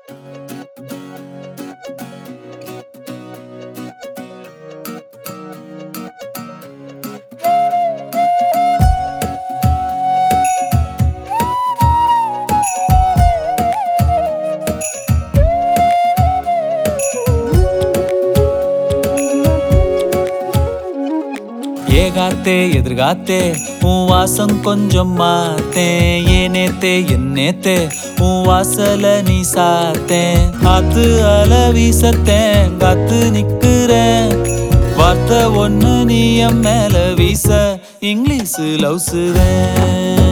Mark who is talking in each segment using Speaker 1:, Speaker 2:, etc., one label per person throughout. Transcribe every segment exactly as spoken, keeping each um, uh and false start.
Speaker 1: ஏகாத்தே எதிர்காத்தே உன் வாசம் கொஞ்சம் மாத்தேன். ஏனேத்தே என்னேத்தே உன் வாசல நீ சாத்தேன். காத்து அல வீசத்தேன் காத்து நிக்கிறேன். வார்த்தை ஒண்ணு நீ என் மேல வீச இங்கிலீஷ் லவ்ஸுதேன்.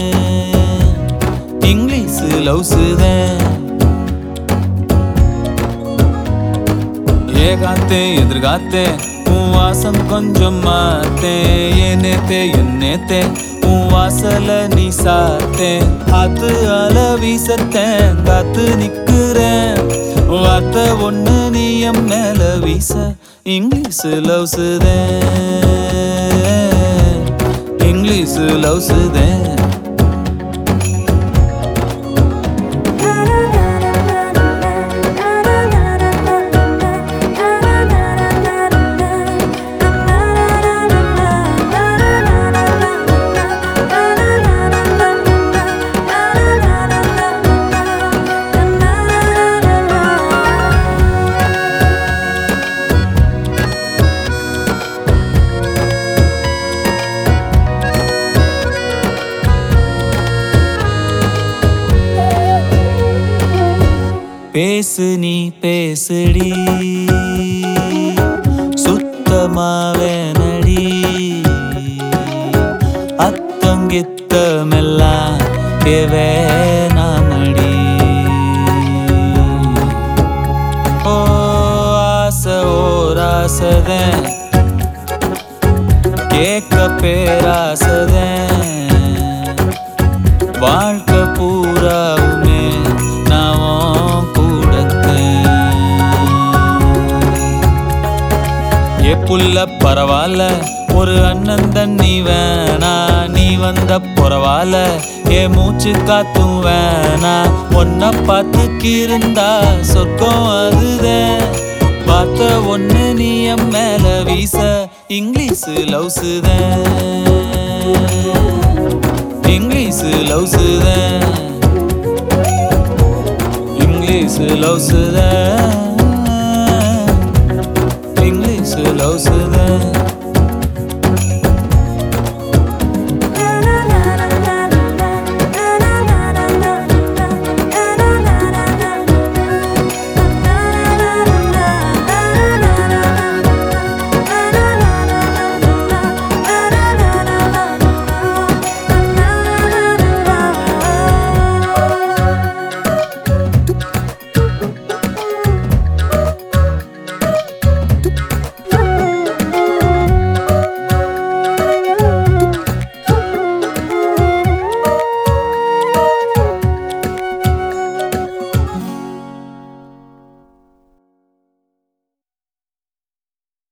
Speaker 1: இங்கிலீஷ் லவ்ஸுதேன். ஏகாத்தே எதிர்காத்தே உன் வாசம் கொஞ்சம் மாத்தேன். ஏனேத்தே என்னேத்தே உன் வாசல நீ சாத்தேன். காத்து அல வீசத்தேன் காத்து நிக்கிறேன். வார்த்தை ஒண்ணு நீ என் மேல வீச இங்கிலீஷ் லவ்ஸுதேன். இங்கிலீஷ் லவ்ஸுதேன். பேசு நீ பேசுடி சுத்தமாவேனடி. அத்தங்கித்தமெல்லாம் வேணாமடி. ஓ ஆசை ஓராசதேன் கேட்க பேராசதேன். வாழ்க்கை பூராவுமே நான் புல்ல பரவாயில்ல ஒரு அண்ணன் தண்ணி வேணா. நீ வந்த பொறவால ஏ மூச்சு காத்தும் வேணா. ஒன்ன பார்த்துக்கு இருந்தா சொர்க்கம் அதுதான். பார்த்த ஒண்ணு நீ என் மேல வீச இங்கிலீஷ் லவ்ஸுதேன். இங்கிலீஷ் லவ்ஸுதேன். இங்கிலீஷ் லவ்ஸுதேன்.